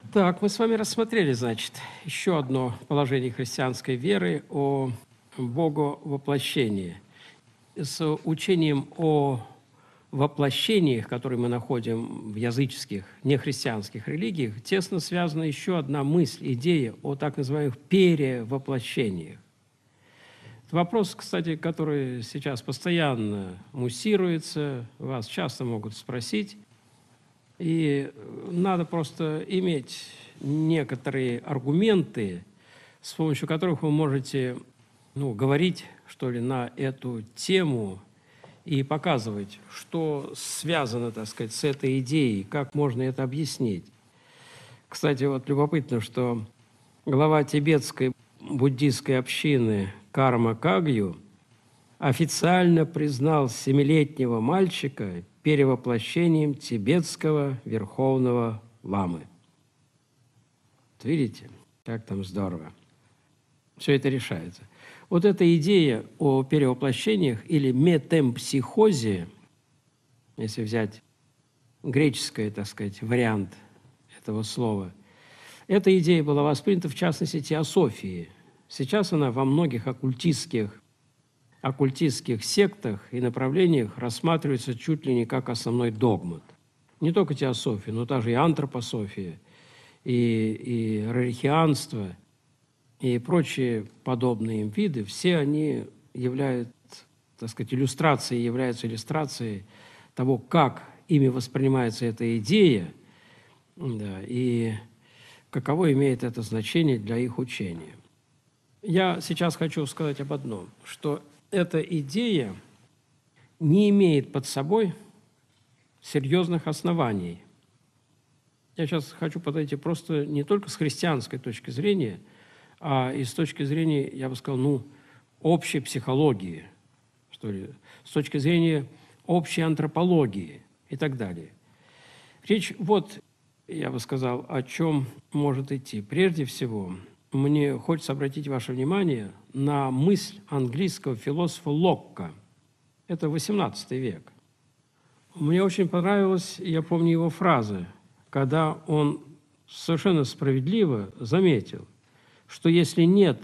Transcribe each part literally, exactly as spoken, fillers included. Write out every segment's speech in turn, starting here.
Так, мы с вами рассмотрели, значит, еще одно положение христианской веры о Боговоплощении. С учением о воплощениях, которые мы находим в языческих, нехристианских религиях, тесно связана еще одна мысль, идея о так называемых перевоплощениях. Это вопрос, кстати, который сейчас постоянно муссируется, вас часто могут спросить, и надо просто иметь некоторые аргументы, с помощью которых вы можете ну, говорить, что ли, на эту тему и показывать, что связано, так сказать, с этой идеей, как можно это объяснить. Кстати, вот любопытно, что глава тибетской буддийской общины Карма Кагью официально признал семилетнего мальчика перевоплощением тибетского верховного ламы. Вот видите, как там здорово. Все это решается. Вот эта идея о перевоплощениях или метемпсихозе, если взять греческий, так сказать, вариант этого слова, эта идея была воспринята в частности теософией. Сейчас она во многих оккультистских, оккультистских сектах и направлениях рассматривается чуть ли не как основной догмат. Не только теософия, но также и антропософия, и, и рарихианство, и прочие подобные им виды, все они являются, так сказать, иллюстрацией, являются иллюстрацией того, как ими воспринимается эта идея, да, и каково имеет это значение для их учения. Я сейчас хочу сказать об одном, что эта идея не имеет под собой серьезных оснований. Я сейчас хочу подойти просто не только с христианской точки зрения, а и с точки зрения, я бы сказал, ну, общей психологии, что ли, с точки зрения общей антропологии и так далее. Речь вот, я бы сказал, о чем может идти. Прежде всего, мне хочется обратить ваше внимание на мысль английского философа Локка. Это восемнадцатый век. Мне очень понравилась, я помню его фраза, когда он совершенно справедливо заметил, что если нет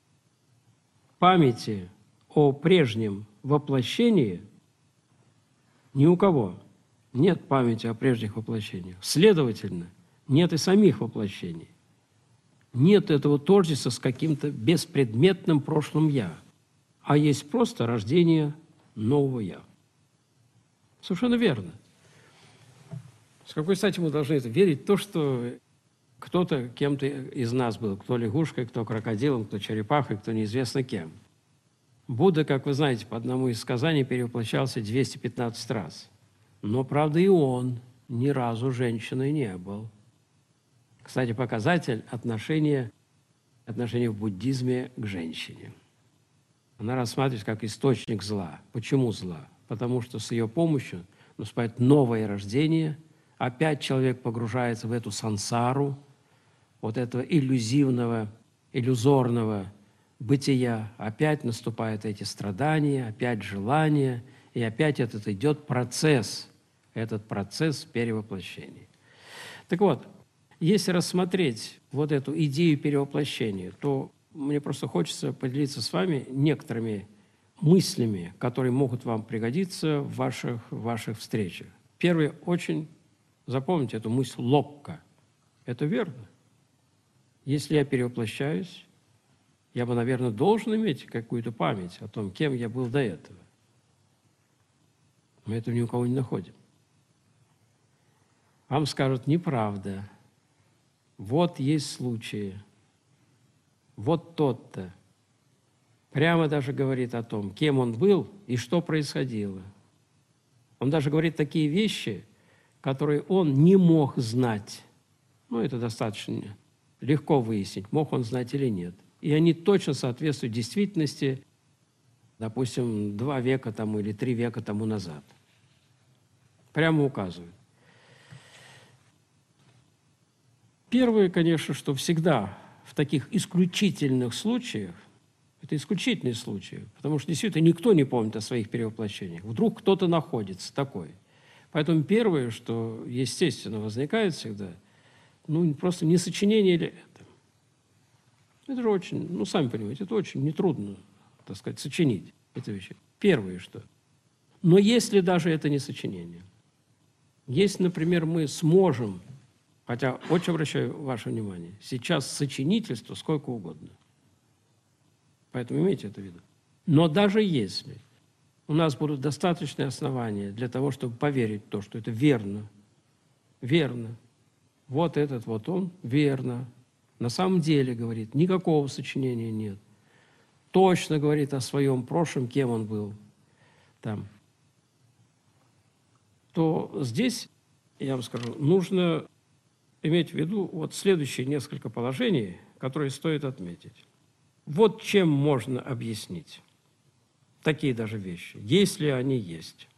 памяти о прежнем воплощении, ни у кого нет памяти о прежних воплощениях. Следовательно, нет и самих воплощений. Нет этого тождества с каким-то беспредметным прошлым «я», а есть просто рождение нового «я». Совершенно верно. С какой стати мы должны это верить в то, что кто-то кем-то из нас был, кто лягушкой, кто крокодилом, кто черепахой, кто неизвестно кем. Будда, как вы знаете, по одному из сказаний перевоплощался двести пятнадцать раз. Но, правда, и он ни разу женщиной не был. Кстати, показатель отношения, отношения в буддизме к женщине. Она рассматривается как источник зла. Почему зла? Потому что с ее помощью наступает новое рождение, опять человек погружается в эту сансару, вот этого иллюзивного, иллюзорного бытия. Опять наступают эти страдания, опять желания, и опять этот идет процесс, этот процесс перевоплощения. Так вот, если рассмотреть вот эту идею перевоплощения, то мне просто хочется поделиться с вами некоторыми мыслями, которые могут вам пригодиться в ваших, в ваших встречах. Первое, очень запомните эту мысль Локка. Это верно. Если я перевоплощаюсь, я бы, наверное, должен иметь какую-то память о том, кем я был до этого. Мы этого ни у кого не находим. Вам скажут, неправда. Вот есть случаи. Вот тот-то. Прямо даже говорит о том, кем он был и что происходило. Он даже говорит такие вещи, которые он не мог знать. Ну, это достаточно легко выяснить, мог он знать или нет. И они точно соответствуют действительности, допустим, два века тому или три века тому назад. Прямо указывают. Первое, конечно, что всегда в таких исключительных случаях, это исключительные случаи, потому что действительно никто не помнит о своих перевоплощениях. Вдруг кто-то находится такой. Поэтому первое, что естественно возникает всегда, ну, просто не сочинение ли это? Это же очень, ну, сами понимаете, это очень нетрудно, так сказать, сочинить эти вещи. Первое, что. Но если даже это не сочинение, если, например, мы сможем, хотя очень обращаю ваше внимание, сейчас сочинительство сколько угодно, поэтому имейте это в виду. Но даже если у нас будут достаточные основания для того, чтобы поверить в то, что это верно, верно, вот этот вот он, верно, на самом деле, говорит, никакого сочинения нет, точно говорит о своем прошлом, кем он был там, то здесь, я вам скажу, нужно иметь в виду вот следующие несколько положений, которые стоит отметить. Вот чем можно объяснить такие даже вещи, если они есть.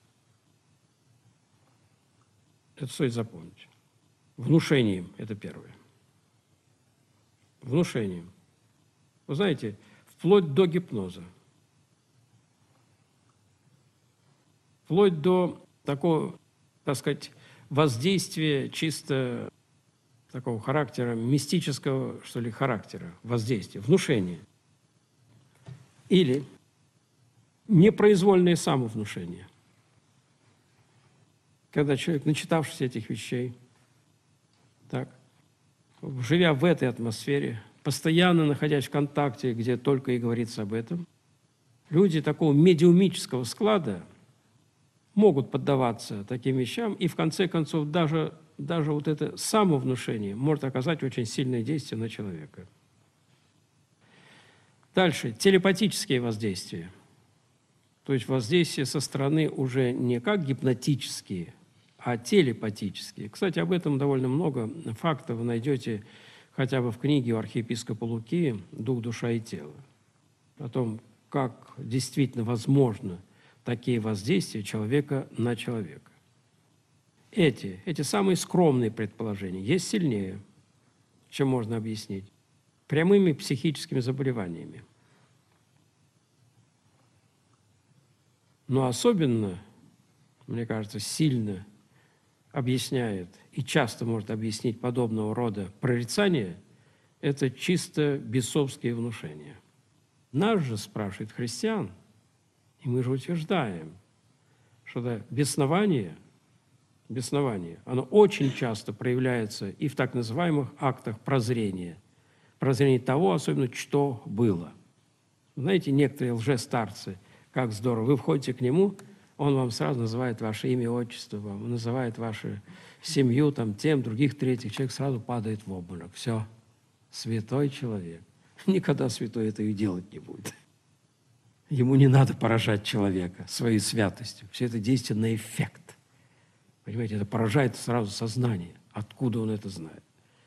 Это стоит запомнить. Внушением – это первое. Внушением. Вы знаете, вплоть до гипноза, вплоть до такого, так сказать, воздействия чисто такого характера, мистического, что ли, характера, воздействия, внушения. Или непроизвольное самовнушение. Когда человек, начитавшись этих вещей, так, живя в этой атмосфере, постоянно находясь в контакте, где только и говорится об этом, люди такого медиумического склада могут поддаваться таким вещам, и в конце концов даже, даже вот это самовнушение может оказать очень сильное действие на человека. Дальше. Телепатические воздействия. То есть воздействия со стороны уже не как гипнотические, а телепатические. Кстати, об этом довольно много фактов вы найдете хотя бы в книге у архиепископа Луки «Дух, душа и тело». О том, как действительно возможно такие воздействия человека на человека. Эти, эти самые скромные предположения есть сильнее, чем можно объяснить, прямыми психическими заболеваниями. Но особенно, мне кажется, сильно объясняет и часто может объяснить подобного рода прорицания – это чисто бесовские внушения. Нас же, спрашивает христиан, и мы же утверждаем, что да, беснование, беснование, оно очень часто проявляется и в так называемых актах прозрения, прозрения того, особенно, что было. Знаете, некоторые лжестарцы, как здорово, вы входите к нему, он вам сразу называет ваше имя, отчество, вам называет вашу семью, там, тем, других, третьих. Человек сразу падает в обморок. Все, святой человек. Никогда святой это и делать не будет. Ему не надо поражать человека своей святостью. Все это действие на эффект. Понимаете, это поражает сразу сознание. Откуда он это знает?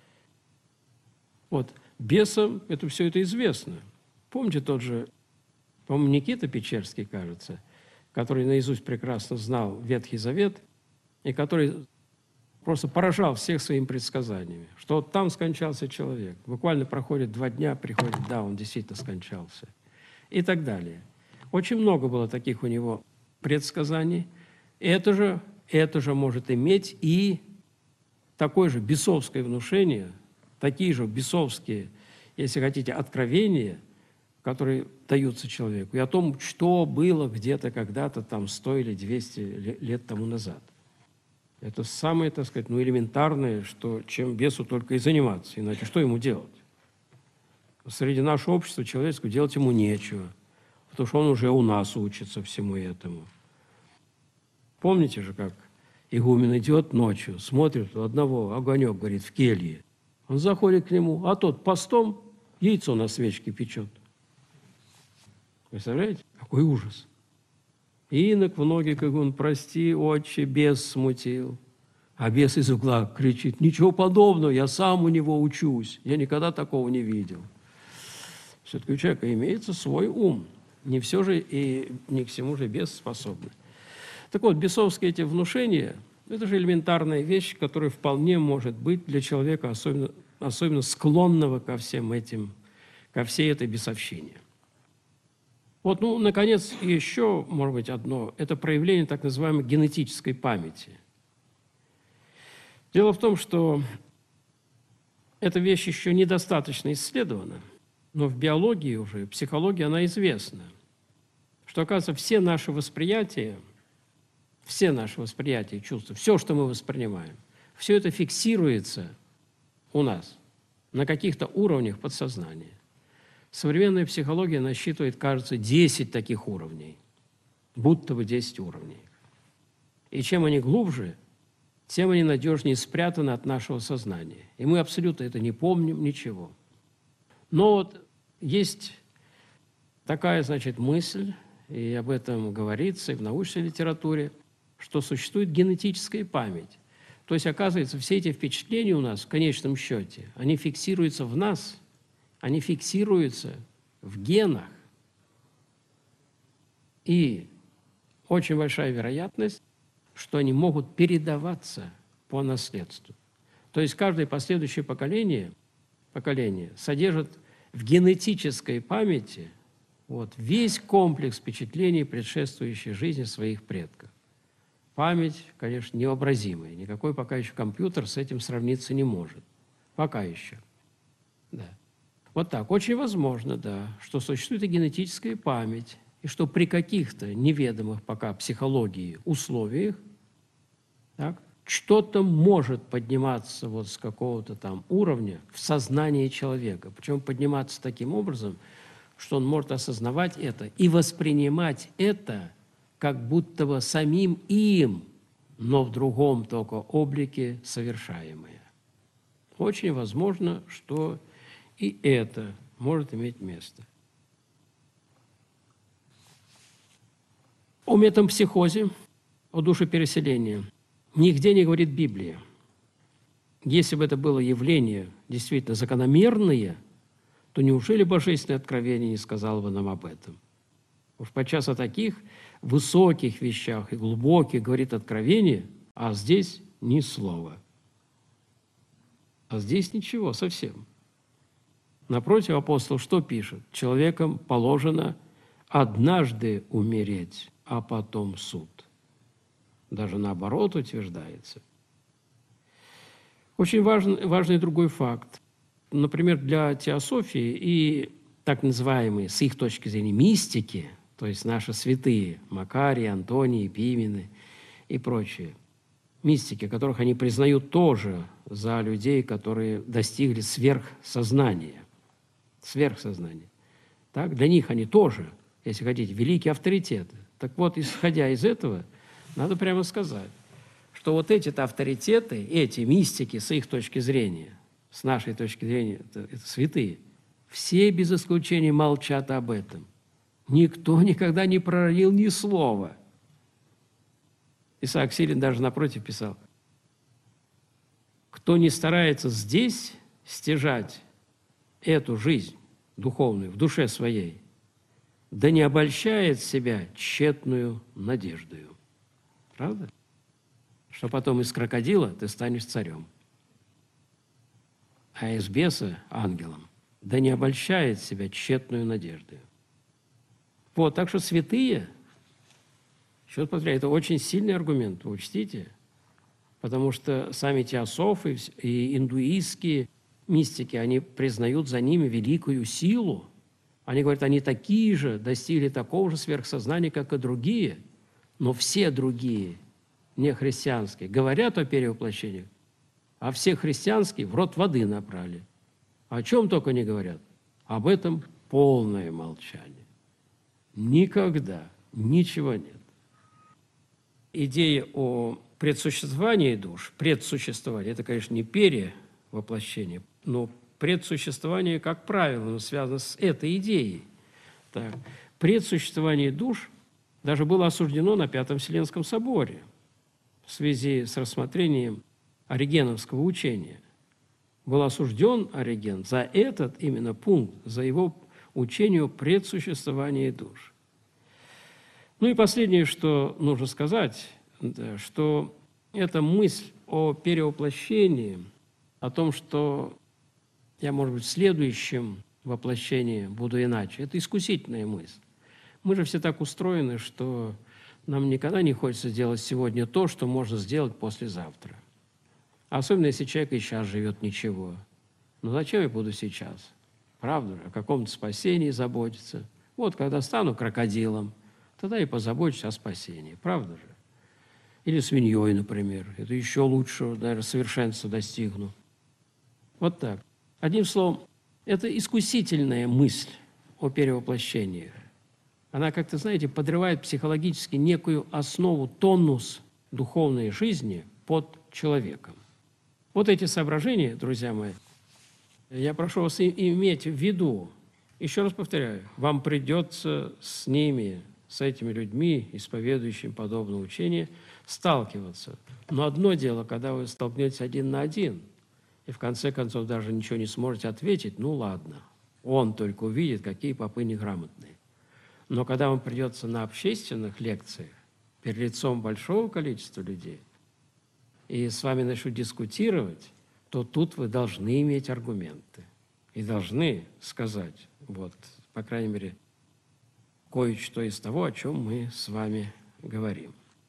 Вот, бесам это все это известно. Помните тот же, по-моему, Никита Печерский, кажется, который наизусть прекрасно знал Ветхий Завет и который просто поражал всех своими предсказаниями, что вот там скончался человек. Буквально проходит два дня, приходит, да, он действительно скончался. И так далее. Очень много было таких у него предсказаний. Это же, это же может иметь и такое же бесовское внушение, такие же бесовские, если хотите, откровения, которые даются человеку, и о том, что было где-то когда-то там сто или двести лет тому назад. Это самое, так сказать, ну, элементарное, что, чем бесу только и заниматься, иначе что ему делать? Среди нашего общества человеческого делать ему нечего, потому что он уже у нас учится всему этому. Помните же, как игумен идет ночью, смотрит, у одного огонек горит в келье. Он заходит к нему, а тот постом яйцо на свечке печет. Представляете? Какой ужас. Инок в ноги, как он, прости, отче, бес смутил. А бес из угла кричит, ничего подобного, я сам у него учусь. Я никогда такого не видел. Все-таки у человека имеется свой ум. Не все же и не к всему же бес способны. Так вот, бесовские эти внушения – это же элементарная вещь, которая вполне может быть для человека, особенно, особенно склонного ко всем этим, ко всей этой бесовщине. Вот, ну, наконец, еще, может быть, одно – это проявление так называемой генетической памяти. Дело в том, что эта вещь еще недостаточно исследована, но в биологии уже, в психологии она известна, что, оказывается, все наши восприятия, все наши восприятия, чувства, все, что мы воспринимаем, все это фиксируется у нас на каких-то уровнях подсознания. Современная психология насчитывает, кажется, десять таких уровней, будто бы десять уровней. И чем они глубже, тем они надежнее спрятаны от нашего сознания. И мы абсолютно это не помним, ничего. Но вот есть такая, значит, мысль, и об этом говорится и в научной литературе, что существует генетическая память. То есть, оказывается, все эти впечатления у нас в конечном счете, они фиксируются в нас, они фиксируются в генах. И очень большая вероятность, что они могут передаваться по наследству. То есть каждое последующее поколение, поколение содержит в генетической памяти вот, весь комплекс впечатлений, предшествующей жизни своих предков. Память, конечно, невообразимая. Никакой пока еще компьютер с этим сравниться не может. Пока еще. Да. Вот так. Очень возможно, да, что существует и генетическая память, и что при каких-то неведомых пока психологии условиях так, что-то может подниматься вот с какого-то там уровня в сознании человека. Причем подниматься таким образом, что он может осознавать это и воспринимать это как будто бы самим им, но в другом только облике совершаемое. Очень возможно, что и это может иметь место. О метампсихозе, о душепереселении нигде не говорит Библия. Если бы это было явление действительно закономерное, то неужели Божественное откровение не сказало бы нам об этом? Уж подчас о таких высоких вещах и глубоких говорит откровение, а здесь ни слова. А здесь ничего совсем. Напротив, апостол что пишет? Человеком положено однажды умереть, а потом суд. Даже наоборот утверждается. Очень важен, важный другой факт. Например, для теософии и так называемые, с их точки зрения, мистики, то есть наши святые, Макарий, Антоний, Пимены и прочие, мистики, которых они признают тоже за людей, которые достигли сверхсознания. Сверхсознания. Так, для них они тоже, если хотите, великие авторитеты. Так вот, исходя из этого, надо прямо сказать, что вот эти-то авторитеты, эти мистики с их точки зрения, с нашей точки зрения, это, это святые, все без исключения молчат об этом. Никто никогда не проронил ни слова. Исаак Сирин даже напротив писал, кто не старается здесь стяжать эту жизнь духовную в душе своей, да не обольщает себя тщетную надеждою. Правда? Что потом из крокодила ты станешь царем, а из беса – ангелом. Да не обольщает себя тщетную надеждою. Вот, так что святые, еще повторяю, это очень сильный аргумент, вы учтите, потому что сами теософы и индуистские мистики, они признают за ними великую силу. Они говорят, они такие же, достигли такого же сверхсознания, как и другие, но все другие, не христианские, говорят о перевоплощениях, а все христианские в рот воды набрали. О чем только не говорят. Об этом полное молчание. Никогда ничего нет. Идея о предсуществовании душ, предсуществование, это, конечно, не перевоплощение, но предсуществование, как правило, связано с этой идеей. Так. Предсуществование душ даже было осуждено на Пятом Вселенском соборе в связи с рассмотрением оригеновского учения. Был осужден Ориген за этот именно пункт, за его учение о предсуществовании душ. Ну и последнее, что нужно сказать, да, что эта мысль о перевоплощении, о том, что я, может быть, в следующем воплощении буду иначе, это искусительная мысль. Мы же все так устроены, что нам никогда не хочется сделать сегодня то, что можно сделать послезавтра. Особенно, если человек и сейчас живет ничего. Но зачем я буду сейчас? Правда же, о каком-то спасении заботиться. Вот когда стану крокодилом, тогда и позабочусь о спасении. Правда же? Или свиньей, например. Это еще лучше, наверное, совершенства достигну. Вот так. Одним словом, это искусительная мысль о перевоплощении. Она, как-то, знаете, подрывает психологически некую основу, тонус духовной жизни под человеком. Вот эти соображения, друзья мои, я прошу вас иметь в виду. Еще раз повторяю, вам придется с ними, с этими людьми, исповедующими подобное учение, сталкиваться. Но одно дело, когда вы столкнетесь один на один, и в конце концов даже ничего не сможете ответить, ну ладно, он только увидит, какие попы неграмотные. Но когда вам придется на общественных лекциях, перед лицом большого количества людей, и с вами начнут дискутировать, то тут вы должны иметь аргументы и должны сказать, вот, по крайней мере, кое-что из того, о чем мы с вами говорим.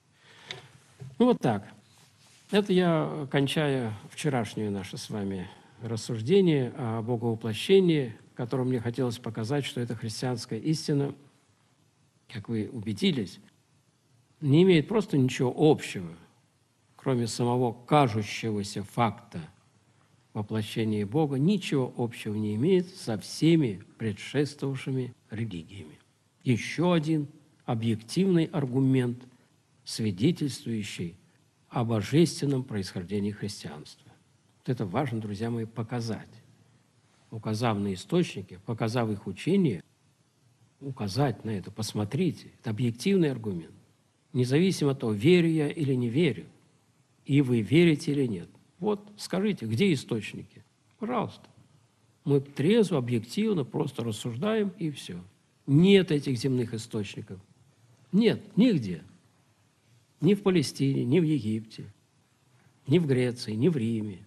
Ну вот так. Это я кончаю вчерашнее наше с вами рассуждение о боговоплощении, в котором мне хотелось показать, что эта христианская истина, как вы убедились, не имеет просто ничего общего, кроме самого кажущегося факта воплощения Бога, ничего общего не имеет со всеми предшествовавшими религиями. Еще один объективный аргумент, свидетельствующий о божественном происхождении христианства. Вот это важно, друзья мои, показать. Указав на источники, показав их учение, указать на это, посмотрите. Это объективный аргумент. Независимо от того, верю я или не верю, и вы верите или нет. Вот скажите, где источники? Пожалуйста. Мы трезво, объективно просто рассуждаем, и все. Нет этих земных источников. Нет, нигде. Ни в Палестине, ни в Египте, ни в Греции, ни в Риме.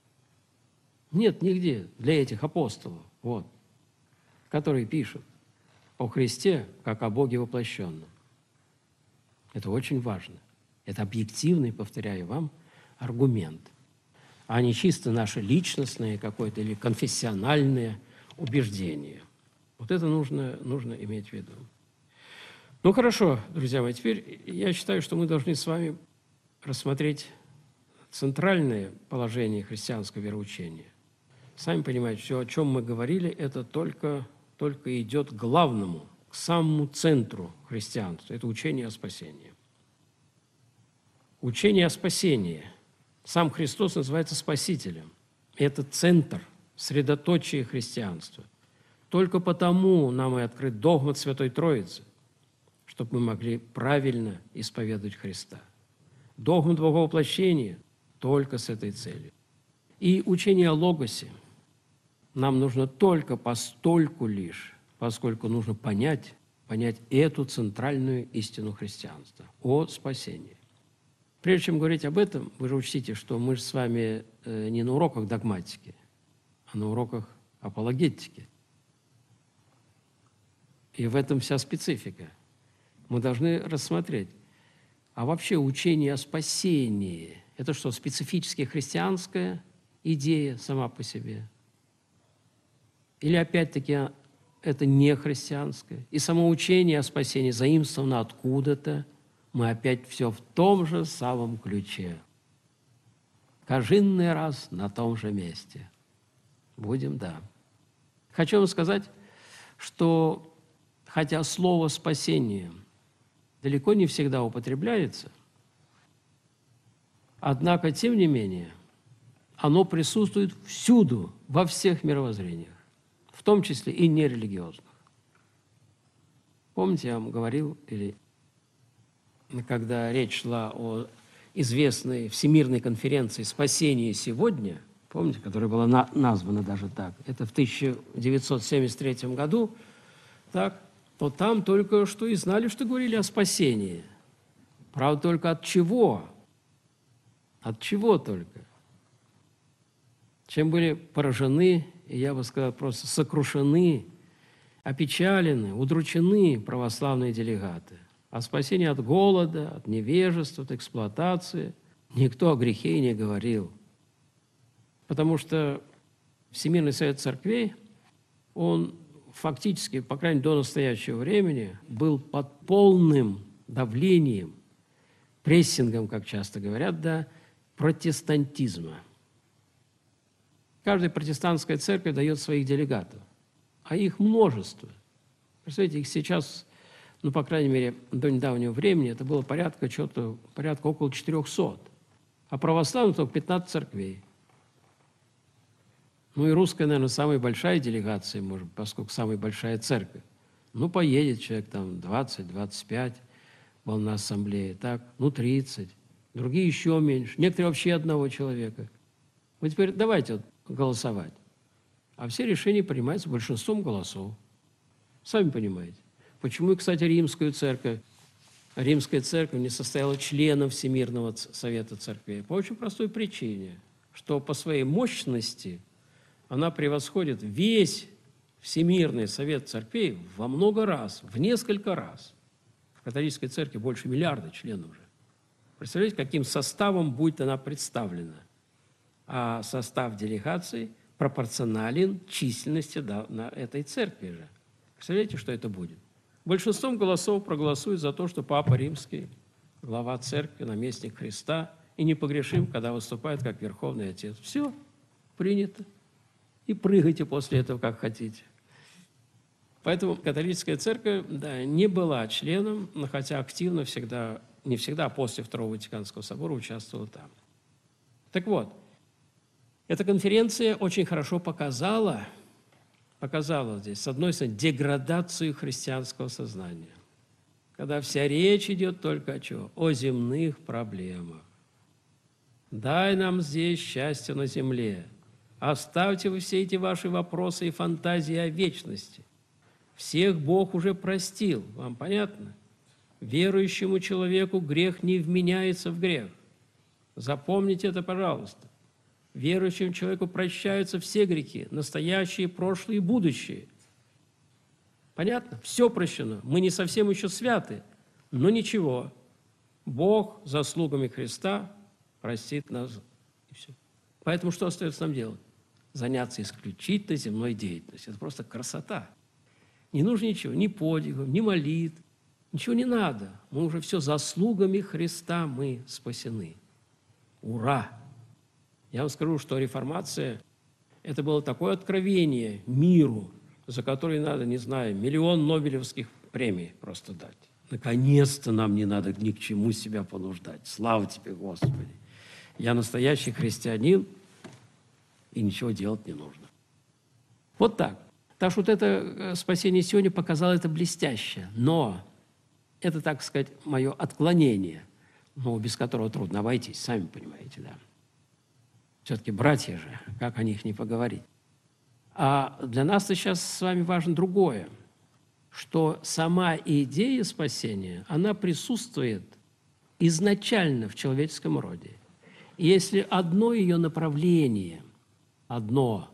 Нет нигде для этих апостолов, вот, которые пишут о Христе, как о Боге воплощенном. Это очень важно. Это объективный, повторяю вам, аргумент, а не чисто наше личностное какое-то или конфессиональное убеждение. Вот это нужно, нужно иметь в виду. Ну хорошо, друзья мои, теперь я считаю, что мы должны с вами рассмотреть центральное положение христианского вероучения. Сами понимаете, все, о чем мы говорили, это только, только идет к главному, к самому центру христианства. Это учение о спасении. Учение о спасении. Сам Христос называется Спасителем. Это центр, средоточие христианства. Только потому нам и открыт догмат Святой Троицы, чтобы мы могли правильно исповедовать Христа. Догмат Боговоплощения только с этой целью. И учение о Логосе нам нужно только постольку лишь, поскольку нужно понять, понять эту центральную истину христианства о спасении. Прежде чем говорить об этом, вы же учтите, что мы же с вами не на уроках догматики, а на уроках апологетики. И в этом вся специфика. Мы должны рассмотреть, а вообще учение о спасении – это что, специфически христианская идея сама по себе? Или опять-таки это не христианское? И само учение о спасении заимствовано откуда-то? Мы опять все в том же самом ключе. Каждый раз на том же месте. Будем, да. Хочу вам сказать, что хотя слово «спасение» далеко не всегда употребляется, однако, тем не менее, оно присутствует всюду, во всех мировоззрениях, в том числе и нерелигиозных. Помните, я вам говорил, или когда речь шла о известной всемирной конференции «Спасение сегодня», помните, которая была на, названа даже так, это в тысяча девятьсот семьдесят третьем году, так, то там только что и знали, что говорили о спасении. Правда, только от чего? От чего только? Чем были поражены, и я бы сказал, просто сокрушены, опечалены, удручены православные делегаты. О спасении от голода, от невежества, от эксплуатации никто о грехе и не говорил. Потому что Всемирный совет церквей, он фактически, по крайней мере, до настоящего времени, был под полным давлением, прессингом, как часто говорят, да, протестантизма. Каждая протестантская церковь дает своих делегатов, а их множество. Представляете, их сейчас, ну, по крайней мере, до недавнего времени, это было порядка, что-то, порядка около четырехсот. А православных только пятнадцать церквей. Ну и русская, наверное, самая большая делегация, может быть, поскольку самая большая церковь. Ну, поедет человек там двадцать-двадцать пять, был на ассамблее, так, ну, тридцать. Другие еще меньше. Некоторые вообще одного человека. Вот теперь давайте вот голосовать. А все решения принимаются большинством голосов. Сами понимаете. Почему, кстати, римскую церковь, римская церковь не состояла членом Всемирного совета церквей? По очень простой причине, что по своей мощности она превосходит весь Всемирный совет церквей во много раз, в несколько раз. В католической церкви больше миллиарда членов уже. Представляете, каким составом будет она представлена? А состав делегации пропорционален численности да, на этой церкви же. Представляете, что это будет? Большинством голосов проголосуют за то, что Папа Римский, глава церкви, наместник Христа, и непогрешим, когда выступает как Верховный Отец. Все, принято. И прыгайте после этого, как хотите. Поэтому католическая церковь, да, не была членом, но хотя активно всегда, не всегда, а после Второго Ватиканского собора участвовала там. Так вот, эта конференция очень хорошо показала, показала здесь, с одной стороны, деградацию христианского сознания, когда вся речь идет только о чем? О земных проблемах. Дай нам здесь счастье на земле. Оставьте вы все эти ваши вопросы и фантазии о вечности. Всех Бог уже простил. Вам понятно? Верующему человеку грех не вменяется в грех. Запомните это, пожалуйста. Верующему человеку прощаются все грехи, настоящие, прошлые и будущие. Понятно? Все прощено. Мы не совсем еще святы, но ничего. Бог заслугами Христа простит нас. И все. Поэтому что остается нам делать? Заняться исключительно земной деятельностью. Это просто красота. Не нужно ничего, ни подвигов, ни молитв, ничего не надо. Мы уже все заслугами Христа мы спасены. Ура! Я вам скажу, что реформация – это было такое откровение миру, за которое надо, не знаю, миллион нобелевских премий просто дать. Наконец-то нам не надо ни к чему себя понуждать. Слава тебе, Господи! Я настоящий христианин, и ничего делать не нужно. Вот так. Так что вот это спасение сегодня показало это блестяще. Но это, так сказать, мое отклонение, но без которого трудно обойтись, сами понимаете, да. Все-таки братья же, как о них не поговорить. А для нас сейчас с вами важно другое, что сама идея спасения, она присутствует изначально в человеческом роде. И если одно ее направление, одно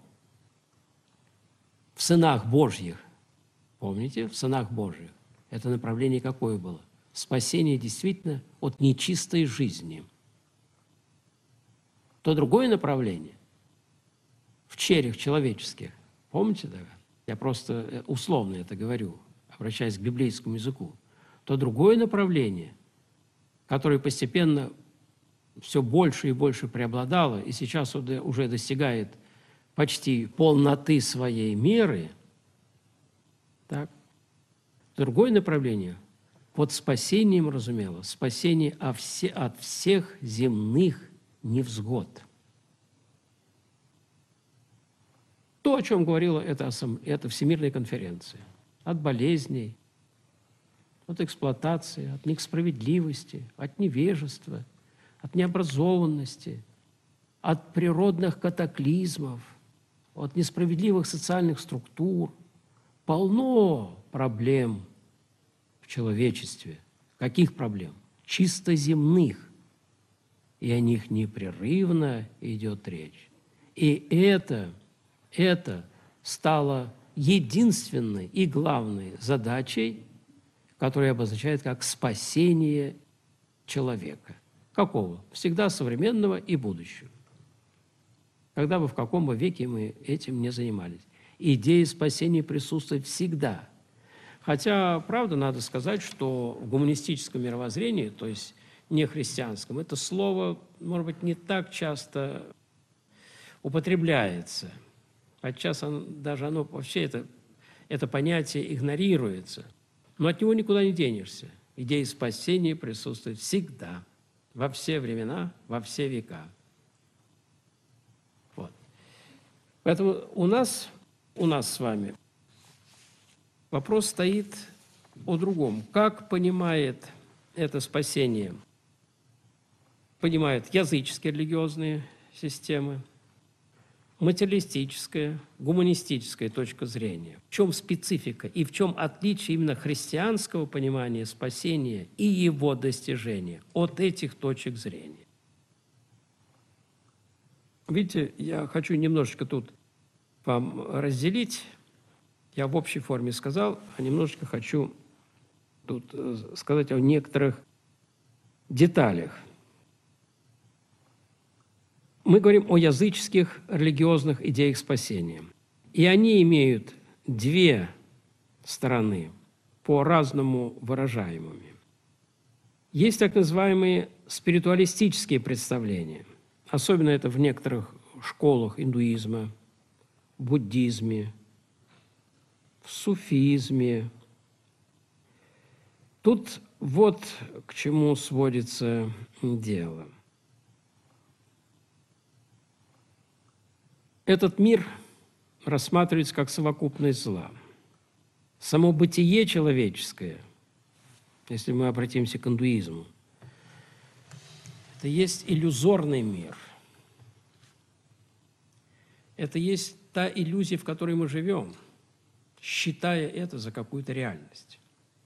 в сынах Божьих, помните, в сынах Божьих, это направление какое было? Спасение действительно от нечистой жизни. То другое направление в черях человеческих, помните, да? Я просто условно это говорю, обращаясь к библейскому языку, то другое направление, которое постепенно все больше и больше преобладало, и сейчас уже достигает почти полноты своей меры, так, другое направление под спасением, разумело, спасение от всех земных невзгод. То, о чем говорила эта, эта Всемирная конференция. От болезней, от эксплуатации, от несправедливости, от невежества, от необразованности, от природных катаклизмов, от несправедливых социальных структур. Полно проблем в человечестве. Каких проблем? Чисто земных. И о них непрерывно идет речь. И это, это стало единственной и главной задачей, которая обозначает как спасение человека. Какого? Всегда современного и будущего. когда бы, в каком бы веке мы этим не занимались. Идея спасения присутствует всегда. Хотя, правда, надо сказать, что в гуманистическом мировоззрении, то есть не христианском, это слово, может быть, не так часто употребляется. Подчас оно, даже оно вообще, это, это понятие игнорируется. Но от него никуда не денешься. Идея спасения присутствует всегда, во все времена, во все века. Вот. Поэтому у нас, у нас с вами вопрос стоит о другом. Как понимает это спасение? Понимают языческие религиозные системы, материалистическая, гуманистическая точка зрения. В чем специфика и в чем отличие именно христианского понимания спасения и его достижения от этих точек зрения? Видите, я хочу немножечко тут вам разделить. Я в общей форме сказал, а немножечко хочу тут сказать о некоторых деталях. Мы говорим о языческих религиозных идеях спасения. И они имеют две стороны, по-разному выражаемыми. Есть так называемые спиритуалистические представления. Особенно это в некоторых школах индуизма, буддизме, в суфизме. Тут вот к чему сводится дело. Этот мир рассматривается как совокупность зла. Само бытие человеческое, если мы обратимся к индуизму, это есть иллюзорный мир. Это есть та иллюзия, в которой мы живем, считая это за какую-то реальность.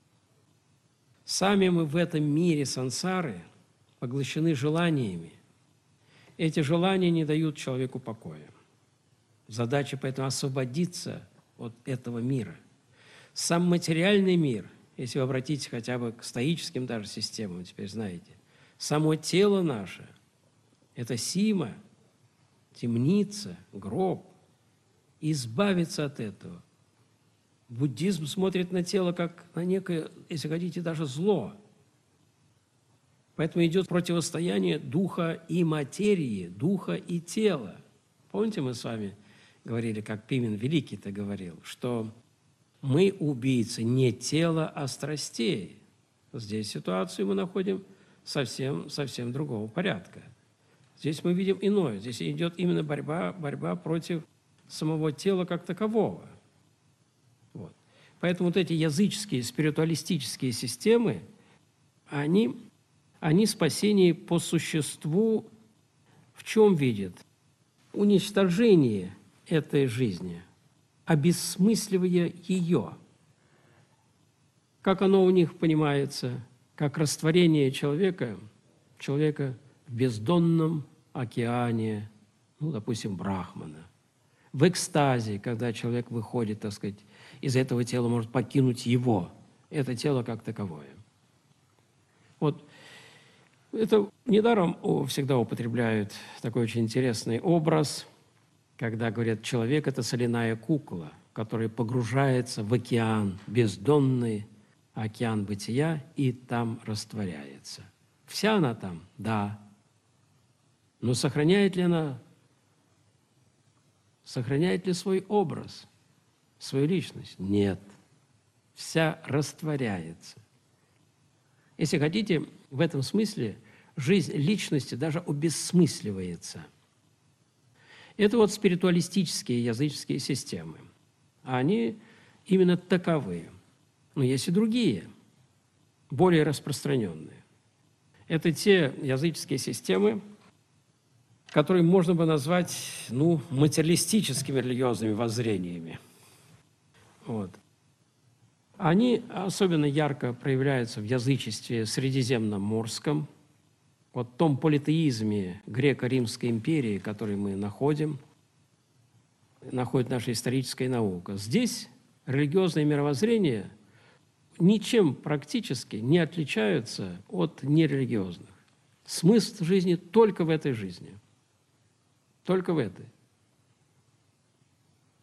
Сами мы в этом мире сансары поглощены желаниями. Эти желания не дают человеку покоя. Задача поэтому освободиться от этого мира. Сам материальный мир, если вы обратитесь хотя бы к стоическим даже системам, теперь знаете, само тело наше – это сима, темница, гроб. Избавиться от этого. Буддизм смотрит на тело как на некое, если хотите, даже зло. Поэтому идет противостояние духа и материи, духа и тела. Помните, мы с вами говорили, как Пимен Великий-то говорил, что мы убийцы не тела, а страстей. Здесь ситуацию мы находим совсем, совсем другого порядка. Здесь мы видим иное. Здесь идет именно борьба, борьба против самого тела как такового. Вот. Поэтому вот эти языческие, спиритуалистические системы, они, они спасение по существу в чем видят? Уничтожение этой жизни, обессмысливая ее. Как оно у них понимается? Как растворение человека, человека в бездонном океане, ну, допустим, Брахмана. В экстазе, когда человек выходит, так сказать, из этого тела, может покинуть его, это тело как таковое. Вот это недаром всегда употребляют такой очень интересный образ, когда говорят, человек – это соляная кукла, которая погружается в океан, бездонный океан бытия, и там растворяется. Вся она там, да, но сохраняет ли она, сохраняет ли свой образ, свою личность? Нет. Вся растворяется. Если хотите, в этом смысле жизнь личности даже обессмысливается. Это вот спиритуалистические языческие системы. Они именно таковы. Но есть и другие, более распространенные. Это те языческие системы, которые можно бы назвать, ну, материалистическими религиозными воззрениями. Вот. Они особенно ярко проявляются в язычестве средиземноморском, вот в том политеизме греко-римской империи, который мы находим, находит наша историческая наука. Здесь религиозное мировоззрение ничем практически не отличаются от нерелигиозных. Смысл жизни только в этой жизни. Только в этой.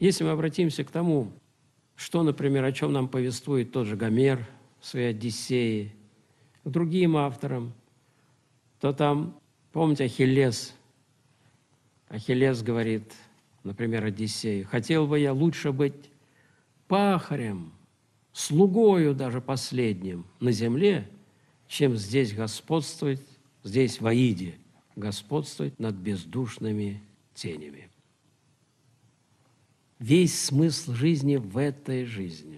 Если мы обратимся к тому, что, например, о чем нам повествует тот же Гомер в своей «Одиссее», к другим авторам, то там, помните, Ахиллес. Ахиллес говорит, например, Одиссею: «Хотел бы я лучше быть пахарем, слугою даже последним на земле, чем здесь господствовать, здесь в Аиде, господствовать над бездушными тенями». Весь смысл жизни в этой жизни.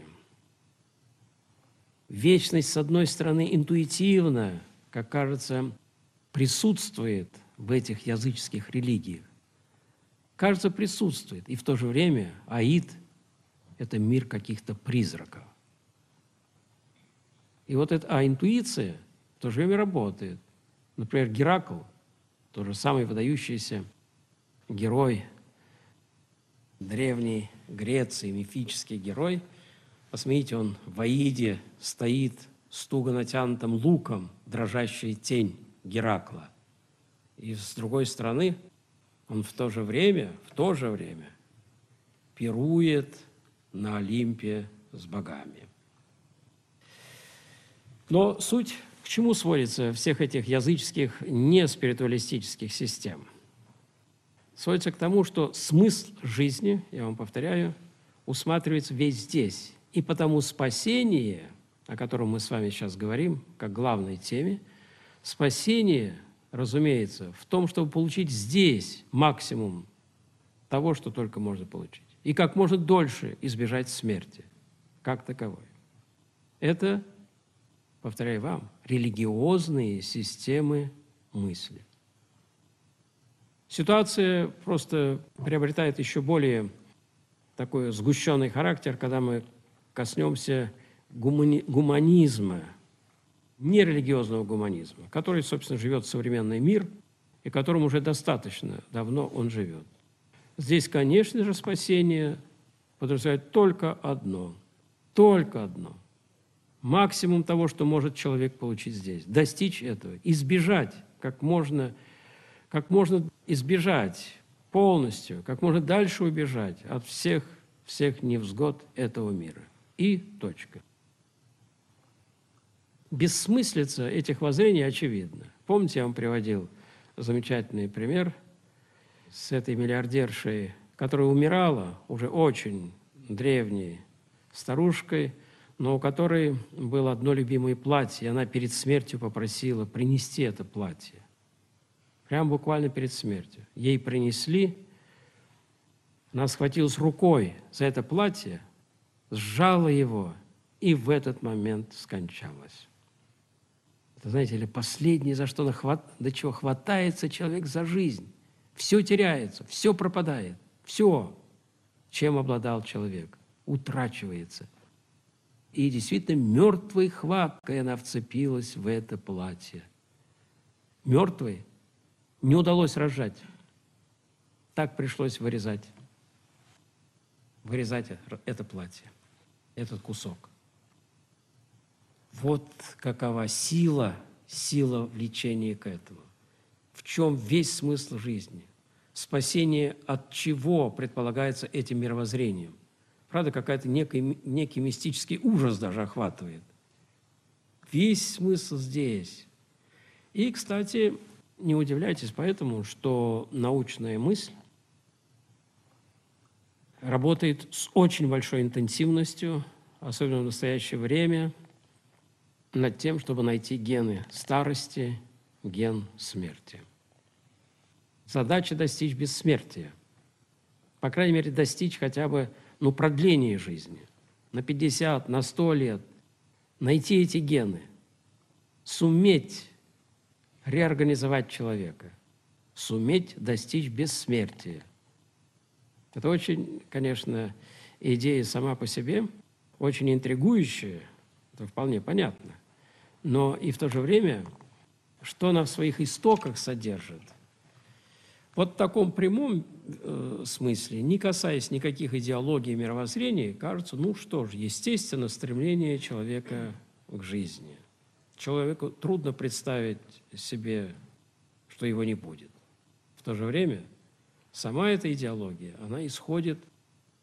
Вечность, с одной стороны, интуитивно, как кажется, присутствует в этих языческих религиях. Кажется, присутствует. И в то же время Аид – это мир каких-то призраков. И вот эта а интуиция в то же время работает. Например, Геракл, тот же самый выдающийся герой древней Греции, мифический герой. Посмотрите, он в Аиде стоит с туго натянутым луком, дрожащая тень Геракла. И с другой стороны, он в то же время, в то же время пирует на Олимпе с богами. Но суть к чему сводится всех этих языческих, неспиритуалистических систем? Сводится к тому, что смысл жизни, я вам повторяю, усматривается весь здесь. И потому спасение, о котором мы с вами сейчас говорим, как главной теме, спасение, разумеется, в том, чтобы получить здесь максимум того, что только можно получить. И как можно дольше избежать смерти, как таковой. Это, повторяю вам, религиозные системы мысли. Ситуация просто приобретает еще более такой сгущенный характер, когда мы коснемся гумани- гуманизма, нерелигиозного гуманизма, который, собственно, живет современный мир, и которым уже достаточно давно он живет. Здесь, конечно же, спасение подразумевает только одно, только одно. Максимум того, что может человек получить здесь. Достичь этого, избежать как можно, как можно избежать полностью, как можно дальше убежать от всех, всех невзгод этого мира. И точка. Бессмыслица этих воззрений очевидна. Помните, я вам приводил замечательный пример с этой миллиардершей, которая умирала уже очень древней старушкой, но у которой было одно любимое платье, и она перед смертью попросила принести это платье. Прямо буквально перед смертью. Ей принесли, она схватилась рукой за это платье, сжала его и в этот момент скончалась. Это, знаете ли, последнее, за что хват... до чего хватается человек за жизнь. Все теряется, все пропадает, все, чем обладал человек, утрачивается. И действительно мертвой хваткой она вцепилась в это платье. Мертвой не удалось разжать. Так пришлось вырезать. Вырезать это платье, этот кусок. Вот какова сила, сила влечения к этому. В чем весь смысл жизни? Спасение от чего предполагается этим мировоззрением? Правда, какая-то некий, некий мистический ужас даже охватывает. Весь смысл здесь. И, кстати, не удивляйтесь поэтому, что научная мысль работает с очень большой интенсивностью, особенно в настоящее время, над тем, чтобы найти гены старости, ген смерти. Задача достичь бессмертия. По крайней мере, достичь хотя бы ну, продления жизни на пятьдесят, на сто лет. Найти эти гены, суметь реорганизовать человека, суметь достичь бессмертия. Это очень, конечно, идея сама по себе, очень интригующая, это вполне понятно. Но и в то же время, что она в своих истоках содержит, вот в таком прямом э, смысле, не касаясь никаких идеологий и мировоззрений, кажется, ну что ж, естественно, стремление человека к жизни. Человеку трудно представить себе, что его не будет. В то же время сама эта идеология, она исходит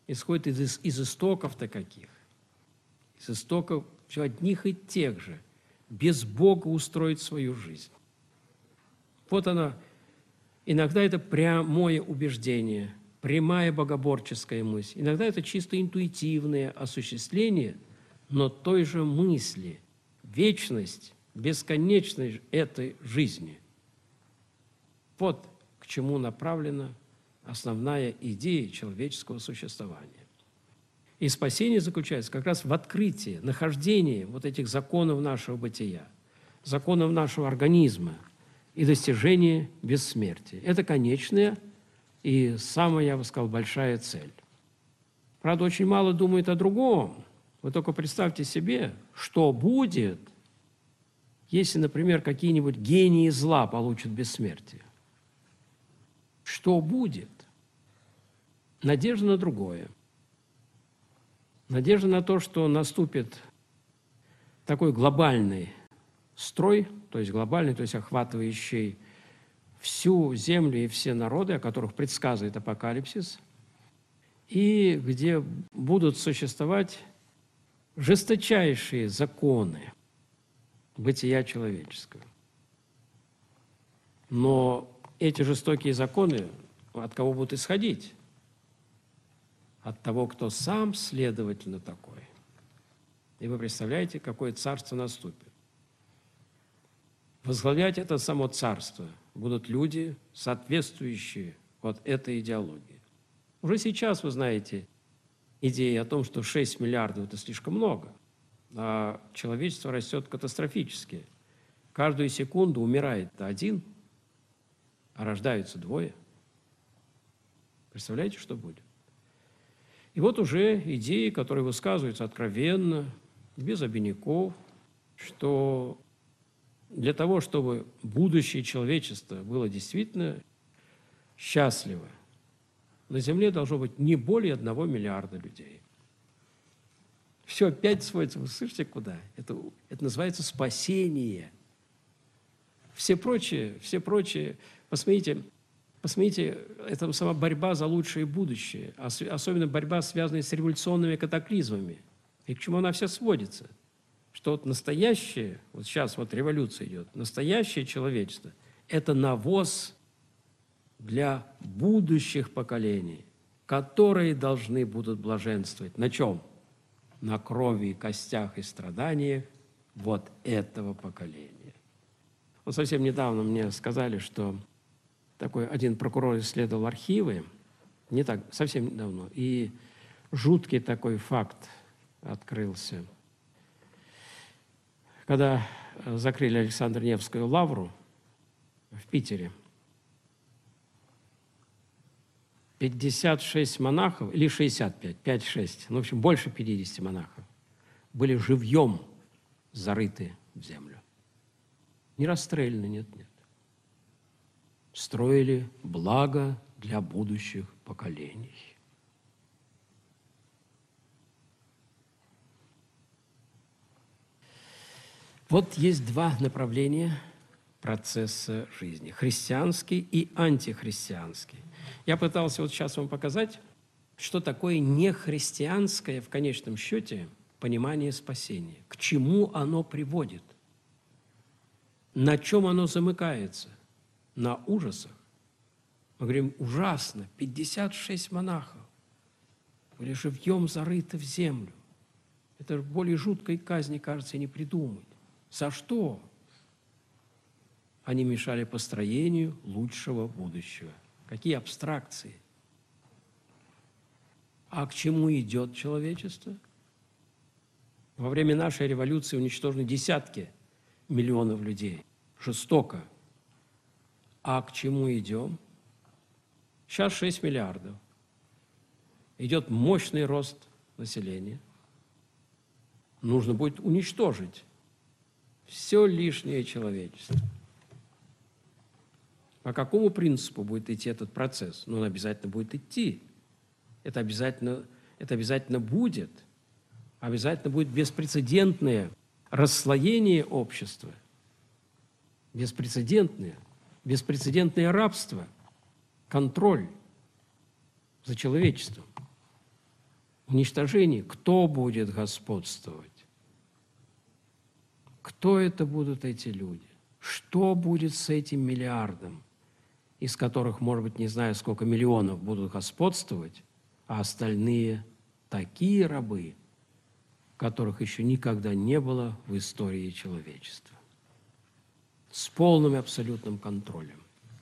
исходит из, из истоков-то каких? Из истоков все одних и тех же. Без Бога устроить свою жизнь. Вот она. Иногда это прямое убеждение, прямая богоборческая мысль. Иногда это чисто интуитивное осуществление, но той же мысли. Вечность, бесконечность этой жизни. Вот к чему направлена основная идея человеческого существования. И спасение заключается как раз в открытии, нахождении вот этих законов нашего бытия, законов нашего организма и достижении бессмертия. Это конечная и самая, я бы сказал, большая цель. Правда, очень мало думают о другом. Вы только представьте себе, что будет, если, например, какие-нибудь гении зла получат бессмертие. Что будет? Надежда на другое. Надежда на то, что наступит такой глобальный строй, то есть глобальный, то есть охватывающий всю землю и все народы, о которых предсказывает Апокалипсис, и где будут существовать жесточайшие законы бытия человеческого. Но эти жестокие законы от кого будут исходить? От того, кто сам, следовательно, такой. И вы представляете, какое царство наступит. Возглавлять это само царство будут люди, соответствующие вот этой идеологии. Уже сейчас, вы знаете, идея о том, что шесть миллиардов – это слишком много, а человечество растет катастрофически. Каждую секунду умирает один, а рождаются двое. Представляете, что будет? И вот уже идеи, которые высказываются откровенно, без обиняков, что для того, чтобы будущее человечества было действительно счастливо, на Земле должно быть не более одного миллиарда людей. Все опять сводится, вы слышите, куда? Это, это называется спасение. Все прочие, все прочие, посмотрите, посмотрите, это сама борьба за лучшее будущее, особенно борьба, связанная с революционными катаклизмами. И к чему она вся сводится? Что вот настоящее, вот сейчас вот революция идет, настоящее человечество – это навоз для будущих поколений, которые должны будут блаженствовать. На чем? На крови, костях и страданиях вот этого поколения. Вот совсем недавно мне сказали, что такой один прокурор исследовал архивы, не так, совсем давно, и жуткий такой факт открылся. Когда закрыли Александра Невскую лавру в Питере, пятьдесят шесть монахов, или шестьдесят пять, пять-шесть, ну, в общем, больше пятидесяти монахов, были живьем зарыты в землю. Не расстреляны, нет, нет. Строили благо для будущих поколений. Вот есть два направления процесса жизни – христианский и антихристианский. Я пытался вот сейчас вам показать, что такое нехристианское в конечном счете понимание спасения, к чему оно приводит, на чем оно замыкается, на ужасах. Мы говорим, ужасно, пятьдесят шесть монахов были живьем зарыты в землю. Это более жуткой казни, кажется, не придумать. За что? Они мешали построению лучшего будущего. Какие абстракции? А к чему идет человечество? Во время нашей революции уничтожены десятки миллионов людей. Жестоко. А к чему идем? Сейчас шесть миллиардов. Идет мощный рост населения. Нужно будет уничтожить все лишнее человечество. По какому принципу будет идти этот процесс? Ну, он обязательно будет идти. Это обязательно, это обязательно будет. Обязательно будет беспрецедентное расслоение общества. Беспрецедентное. Беспрецедентное рабство. Контроль за человечеством. уничтожении, кто будет господствовать? Кто это будут эти люди? Что будет с этим миллиардом, из которых, может быть, не знаю, сколько миллионов будут господствовать, а остальные такие рабы, которых еще никогда не было в истории человечества, с полным и абсолютным контролем.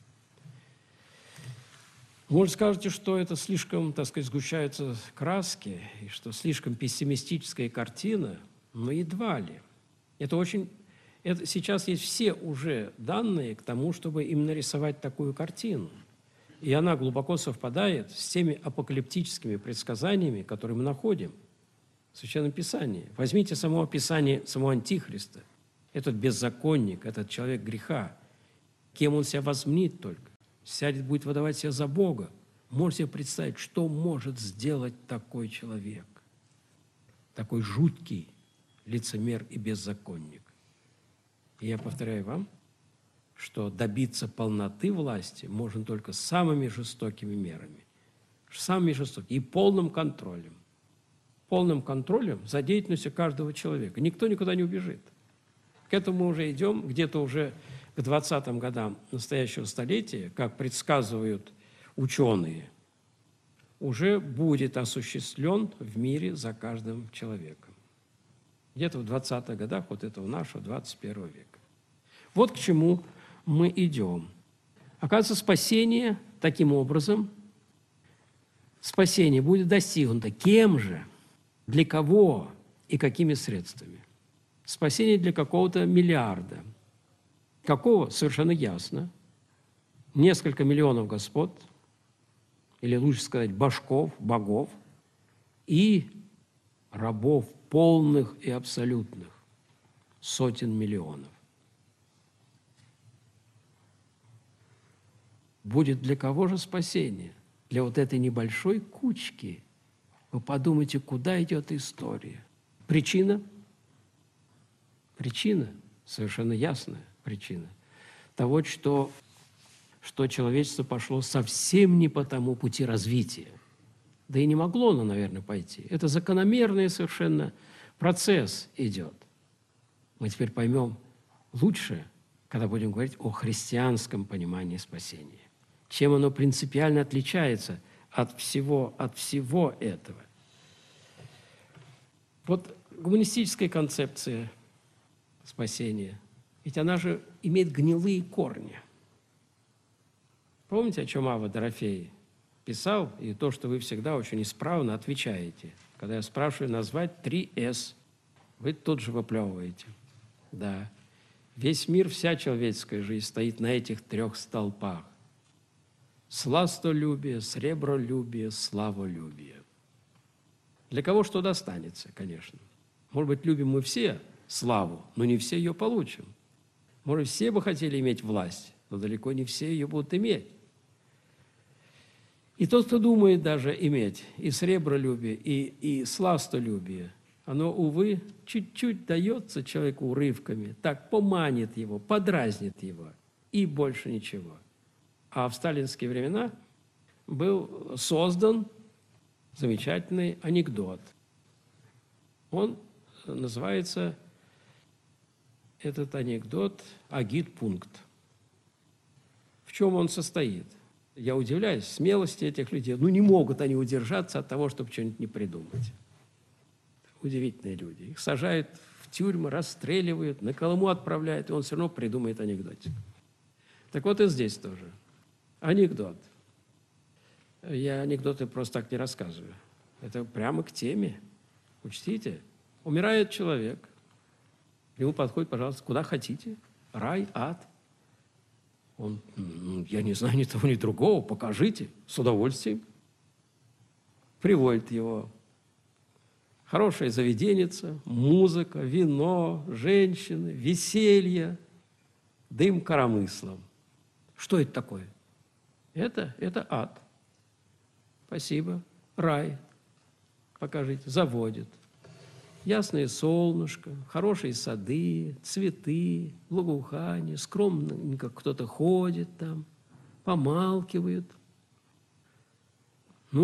Может, скажете, что это слишком, так сказать, сгущаются краски, и что слишком пессимистическая картина, но едва ли. Это очень... Это, сейчас есть все уже данные к тому, чтобы им нарисовать такую картину. И она глубоко совпадает с теми апокалиптическими предсказаниями, которые мы находим в Священном Писании. Возьмите само описание самого Антихриста. Этот беззаконник, этот человек греха. Кем он себя возмнит только? Сядет, будет выдавать себя за Бога. Можете представить, что может сделать такой человек? Такой жуткий лицемер и беззаконник. И я повторяю вам, что добиться полноты власти можно только самыми жестокими мерами. Самыми жестокими. И полным контролем. Полным контролем за деятельностью каждого человека. Никто никуда не убежит. К этому мы уже идем, где-то уже к двадцатым годам настоящего столетия, как предсказывают ученые, уже будет осуществлен в мире за каждым человеком. Где-то в двадцатых годах вот этого нашего двадцать первого века. Вот к чему мы идем. Оказывается, спасение таким образом, спасение будет достигнуто кем же, для кого и какими средствами? Спасение для какого-то миллиарда. Какого? Совершенно ясно. Несколько миллионов господ, или лучше сказать, башков, богов, и рабов полных и абсолютных, сотен миллионов. Будет для кого же спасение? Для вот этой небольшой кучки. Вы подумайте, куда идет история. Причина? Причина, совершенно ясная причина того, что, что человечество пошло совсем не по тому пути развития. Да и не могло оно, наверное, пойти. Это закономерный совершенно процесс идет. Мы теперь поймем лучше, когда будем говорить о христианском понимании спасения. Чем оно принципиально отличается от всего, от всего этого. Вот гуманистическая концепция спасения, ведь она же имеет гнилые корни. Помните, о чем Авва Дорофей писал, и то, что вы всегда очень исправно отвечаете. Когда я спрашиваю назвать три эс, вы тут же выплевываете. Да, весь мир, вся человеческая жизнь стоит на этих трех столпах. Сластолюбие, сребролюбие, славолюбие. Для кого что достанется, конечно. Может быть, любим мы все славу, но не все ее получим. Может, все бы хотели иметь власть, но далеко не все ее будут иметь. И тот, кто думает даже иметь и сребролюбие, и, и сластолюбие, оно, увы, чуть-чуть дается человеку урывками, так поманит его, подразнит его, и больше ничего. А в сталинские времена был создан замечательный анекдот. Он называется, этот анекдот, «Агитпункт». В чем он состоит? Я удивляюсь смелости этих людей. Ну, не могут они удержаться от того, чтобы что-нибудь не придумать. Удивительные люди. Их сажают в тюрьмы, расстреливают, на Колыму отправляют, и он все равно придумает анекдотик. Так вот и здесь тоже. Анекдот. Я анекдоты просто так не рассказываю. Это прямо к теме. Учтите. Умирает человек. Ему подходит, пожалуйста, куда хотите. Рай, ад. Он, ну, я не знаю ни того, ни другого, покажите. С удовольствием. Приводит его. Хорошая заведеница, музыка, вино, женщины, веселье, дым коромыслом. Что это такое? Это, это ад. Спасибо. Рай. Покажите. Заводит. Ясное солнышко, хорошие сады, цветы, благоухание, скромненько кто-то ходит там, помалкивает. Ну,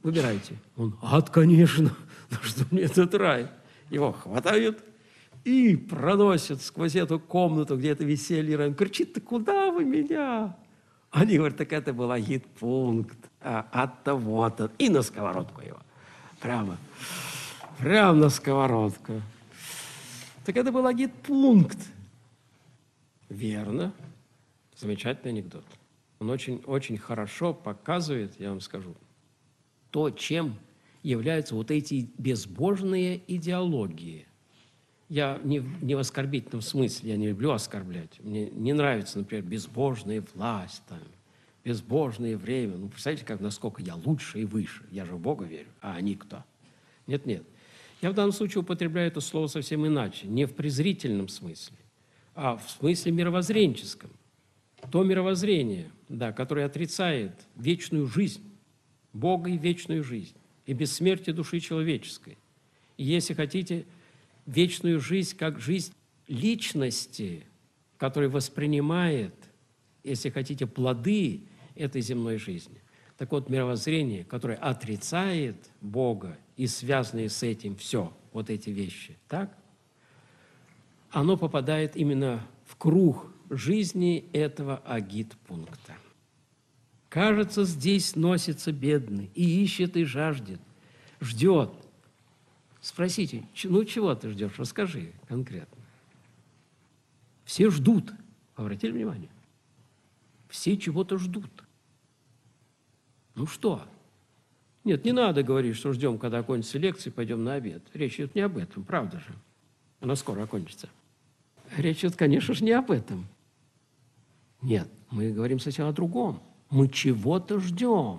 Выбирайте. Он, ад, конечно, ну что мне этот рай? Его хватают и проносят сквозь эту комнату, где это веселье. Он кричит, ты куда вы меня? Они говорят, так это был агитпункт, а ад-то вот. И на сковородку его. Прямо, прямо на сковородку. Так это был агитпункт. Верно. Замечательный анекдот. Он очень, очень хорошо показывает, я вам скажу, то, чем являются вот эти безбожные идеологии. Я не, не в оскорбительном смысле, я не люблю оскорблять. Мне не нравится, например, безбожная власть, там, безбожное время. Ну, представляете, как, насколько я лучше и выше. Я же в Бога верю, а они кто? Нет-нет. Я в данном случае употребляю это слово совсем иначе. Не в презрительном смысле, а в смысле мировоззренческом. То мировоззрение, да, которое отрицает вечную жизнь, Бога и вечную жизнь, и бессмертие души человеческой. И, если хотите, вечную жизнь как жизнь личности, которая воспринимает, если хотите, плоды этой земной жизни. Так вот, мировоззрение, которое отрицает Бога и связанные с этим все, вот эти вещи, так, оно попадает именно в круг жизни этого агитпункта. Кажется, здесь носится бедный, и ищет, и жаждет, ждет. Спросите, ну чего ты ждешь? Расскажи конкретно. Все ждут. Обратили внимание? Все чего-то ждут. Ну что? Нет, не надо говорить, что ждем, когда окончится лекция, пойдем на обед. Речь идет не об этом, правда же? Она скоро окончится. Речь идет, конечно же, не об этом. Нет, мы говорим сначала о другом. Мы чего-то ждем.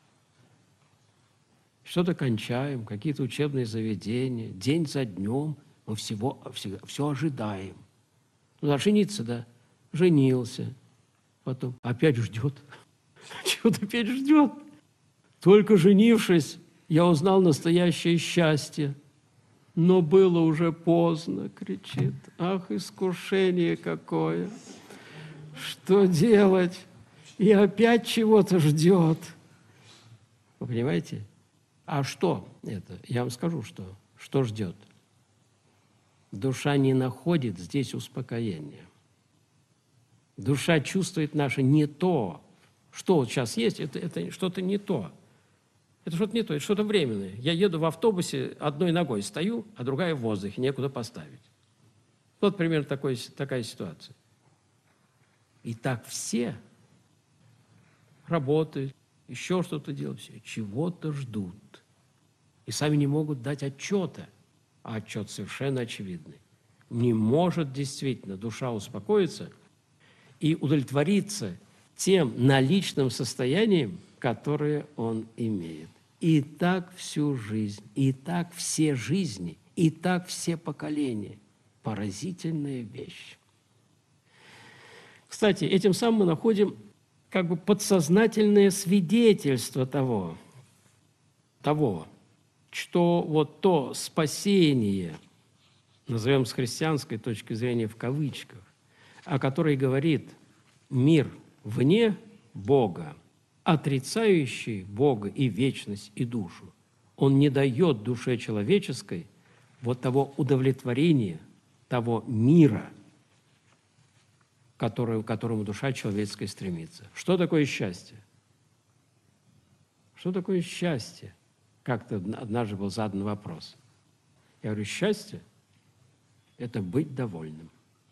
Что-то кончаем, какие-то учебные заведения. День за днем мы всего, все, все ожидаем. Ну, да, жениться, да, женился. Потом опять ждет. Чего-то опять ждет. Только женившись, я узнал настоящее счастье. Но было уже поздно, кричит. Ах, искушение какое! Что делать? И опять чего-то ждет. Вы понимаете? А что это? Я вам скажу, что. Что ждет? Душа не находит здесь успокоения. Душа чувствует наше не то. Что вот сейчас есть, это, это что-то не то. Это что-то не то, это что-то временное. Я еду в автобусе, одной ногой стою, а другая в воздухе, некуда поставить. Вот примерно такой, такая ситуация. И так все работают, еще что-то делают, все чего-то ждут. И сами не могут дать отчета. А отчет совершенно очевидный. Не может действительно душа успокоиться и удовлетвориться тем наличным состоянием, которое он имеет. И так всю жизнь, и так все жизни, и так все поколения. Поразительная вещь. Кстати, этим самым мы находим как бы подсознательное свидетельство того, того, что вот то спасение, назовем с христианской точки зрения в кавычках, о которой говорит мир вне Бога, отрицающий Бога и вечность, и душу, он не дает душе человеческой вот того удовлетворения, того мира, который, к которому душа человеческая стремится. Что такое счастье? Что такое счастье? Как-то однажды был задан вопрос. Я говорю, счастье – это быть довольным.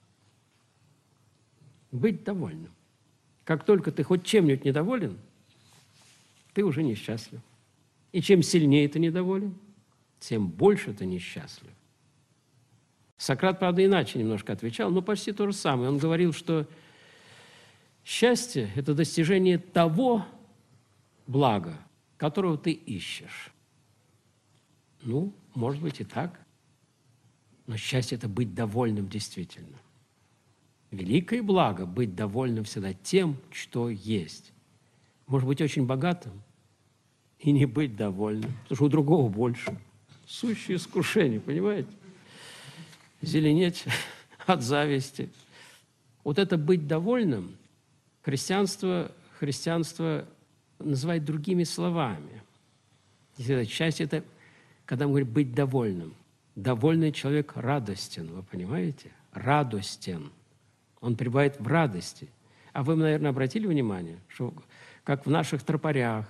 Быть довольным. Как только ты хоть чем-нибудь недоволен, ты уже несчастлив. И чем сильнее ты недоволен, тем больше ты несчастлив. Сократ, правда, иначе немножко отвечал, но почти то же самое. Он говорил, что счастье – это достижение того блага, которого ты ищешь. Ну, может быть и так. Но счастье – это быть довольным действительно. Великое благо – быть довольным всегда тем, что есть. Может быть очень богатым и не быть довольным, потому что у другого больше. Сущее искушение, понимаете? Зеленеть от зависти. Вот это быть довольным христианство, христианство называет другими словами. Действительно, счастье – это, когда мы говорим «быть довольным». Довольный человек радостен, вы понимаете? Радостен. Он пребывает в радости. А вы, наверное, обратили внимание, что как в наших тропарях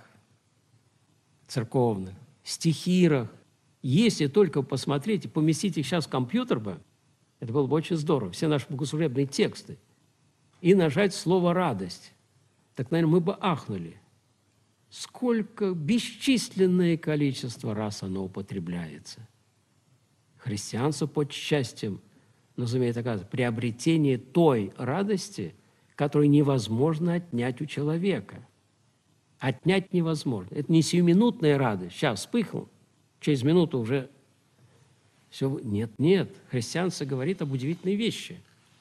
церковных, стихирах, если только посмотреть и поместить их сейчас в компьютер бы, это было бы очень здорово, все наши богослужебные тексты, и нажать слово «радость», так, наверное, мы бы ахнули. Сколько, бесчисленное количество раз оно употребляется. Христианство под счастьем разумеет, оказывается, приобретение той радости, которую невозможно отнять у человека. Отнять невозможно. Это не сиюминутная радость. Сейчас вспыхнул, через минуту уже все. Нет, нет. Христианство говорит об удивительной вещи.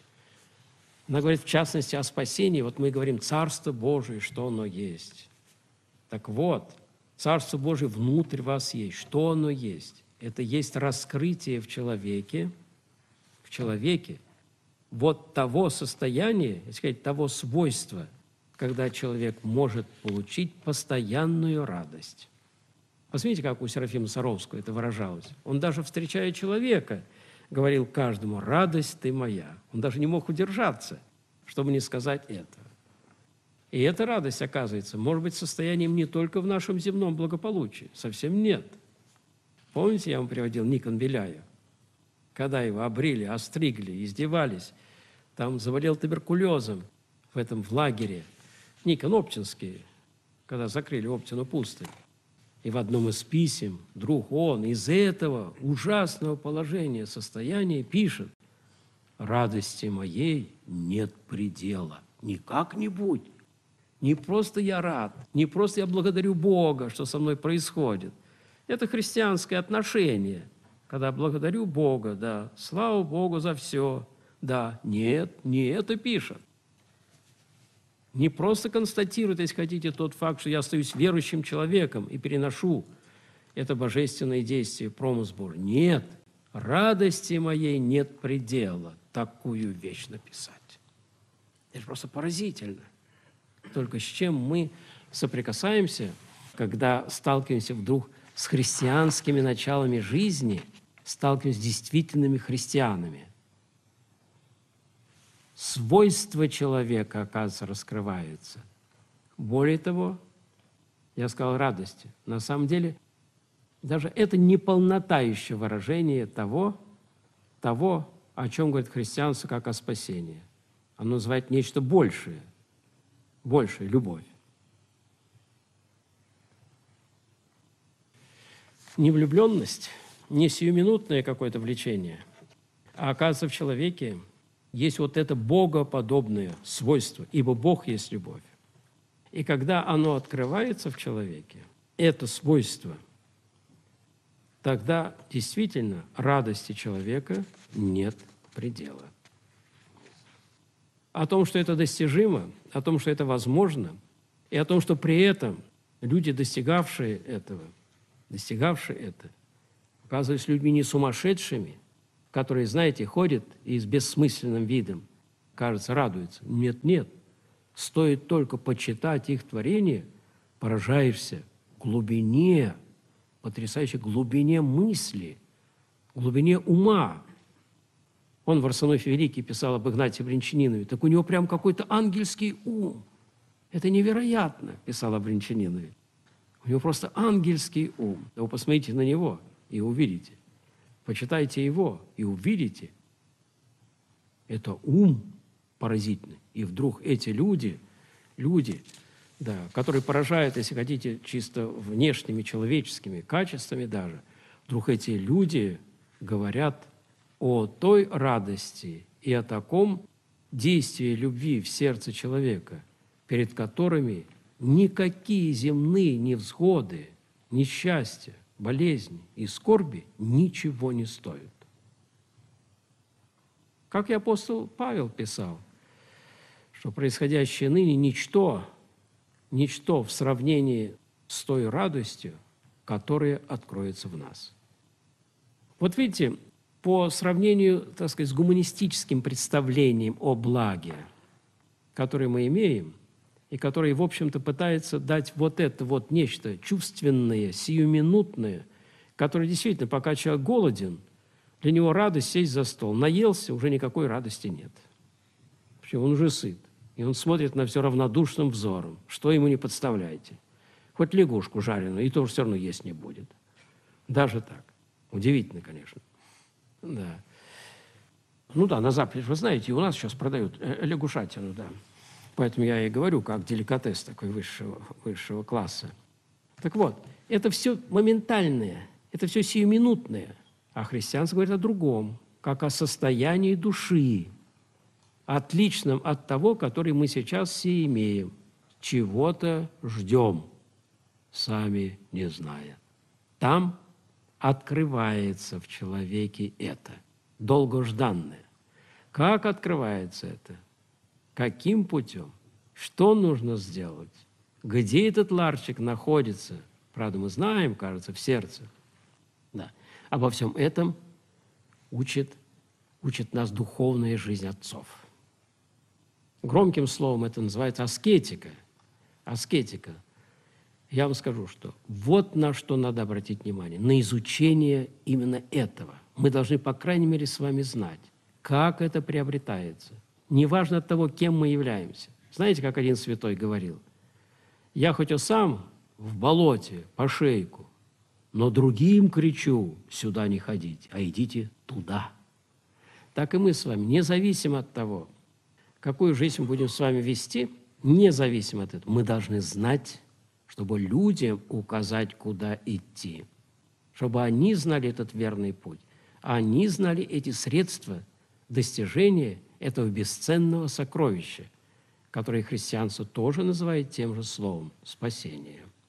Она говорит, в частности, о спасении. Вот мы говорим «Царство Божие, что оно есть». Так вот, Царство Божие внутрь вас есть. Что оно есть? Это есть раскрытие в человеке, в человеке вот того состояния, если сказать, того свойства, когда человек может получить постоянную радость. Посмотрите, как у Серафима Саровского это выражалось. Он даже, встречая человека, говорил каждому «радость ты моя». Он даже не мог удержаться, чтобы не сказать это. И эта радость, оказывается, может быть состоянием не только в нашем земном благополучии. Совсем нет. Помните, я вам приводил Никон Беляя? Когда его обрили, остригли, издевались, там заболел туберкулезом в этом в лагере. Никон Оптинский, когда закрыли Оптину пустынь. И в одном из писем вдруг он из этого ужасного положения, состояния пишет: «Радости моей нет предела». Не как-нибудь, не просто я рад, не просто я благодарю Бога, что со мной происходит. Это христианское отношение, когда благодарю Бога, да, слава Богу за все, да, нет, не это пишет. Не просто констатирует, если хотите, тот факт, что я остаюсь верующим человеком и переношу это божественное действие, промысл Божий. Нет, радости моей нет предела, такую вещь написать. Это просто поразительно. Только с чем мы соприкасаемся, когда сталкиваемся вдруг с христианскими началами жизни, сталкиваемся с действительными христианами. Свойства человека, оказывается, раскрываются. Более того, я сказал радости. На самом деле, даже это не полнота еще выражение того, того, о чем говорит христианство, как о спасении. Оно называет нечто большее, большее – любовь. Не влюбленность, не сиюминутное какое-то влечение, а оказывается в человеке есть вот это богоподобное свойство, ибо Бог есть любовь. И когда оно открывается в человеке, это свойство, тогда действительно радости человека нет предела. О том, что это достижимо, о том, что это возможно, и о том, что при этом люди, достигавшие этого, достигавшие это, оказываются людьми не сумасшедшими, которые, знаете, ходят и с бессмысленным видом, кажется, радуются. Нет, нет. Стоит только почитать их творение, поражаешься глубине, потрясающей глубине мысли, глубине ума. Он в Варсонофе Великий писал об Игнатии Брянчанинове. Так у него прям какой-то ангельский ум. Это невероятно, писал о Брянчанинове. У него просто ангельский ум. Да вы посмотрите на него и увидите. Почитайте его и увидите. Это ум поразительный. И вдруг эти люди, люди, да, которые поражают, если хотите, чисто внешними человеческими качествами даже, вдруг эти люди говорят о той радости и о таком действии любви в сердце человека, перед которыми никакие земные невзгоды, несчастья, болезни и скорби ничего не стоят. Как и апостол Павел писал, что происходящее ныне ничто, ничто в сравнении с той радостью, которая откроется в нас. Вот видите, по сравнению, так сказать, с гуманистическим представлением о благе, которое мы имеем, и который, в общем-то, пытается дать вот это вот нечто чувственное, сиюминутное, которое действительно, пока человек голоден, для него радость сесть за стол. Наелся, уже никакой радости нет. Почему? Он уже сыт. И он смотрит на все равнодушным взором. Что ему не подставляйте. Хоть лягушку жареную, и тоже все равно есть не будет. Даже так. Удивительно, конечно. Да. Ну да, на Западе, вы знаете, у нас сейчас продают лягушатину, да. Поэтому я и говорю, как деликатес такой высшего, высшего класса. Так вот, это все моментальное, это все сиюминутное. А христианство говорит о другом, как о состоянии души, отличном от того, который мы сейчас все имеем. Чего-то ждем, сами не зная. Там открывается в человеке это, долгожданное. Как открывается это? Каким путем? Что нужно сделать? Где этот ларчик находится? Правда, мы знаем, кажется, в сердце. Да. Обо всем этом учит, учит нас духовная жизнь отцов. Громким словом это называется аскетика. Аскетика. Я вам скажу, что вот на что надо обратить внимание. На изучение именно этого. Мы должны, по крайней мере, с вами знать, как это приобретается. Неважно от того, кем мы являемся. Знаете, как один святой говорил? «Я хоть и сам в болоте по шейку, но другим кричу, сюда не ходить, а идите туда». Так и мы с вами, независимо от того, какую жизнь мы будем с вами вести, независимо от этого, мы должны знать, чтобы людям указать, куда идти, чтобы они знали этот верный путь, а они знали эти средства достижения этого бесценного сокровища, которое христианство тоже называет тем же словом – спасение.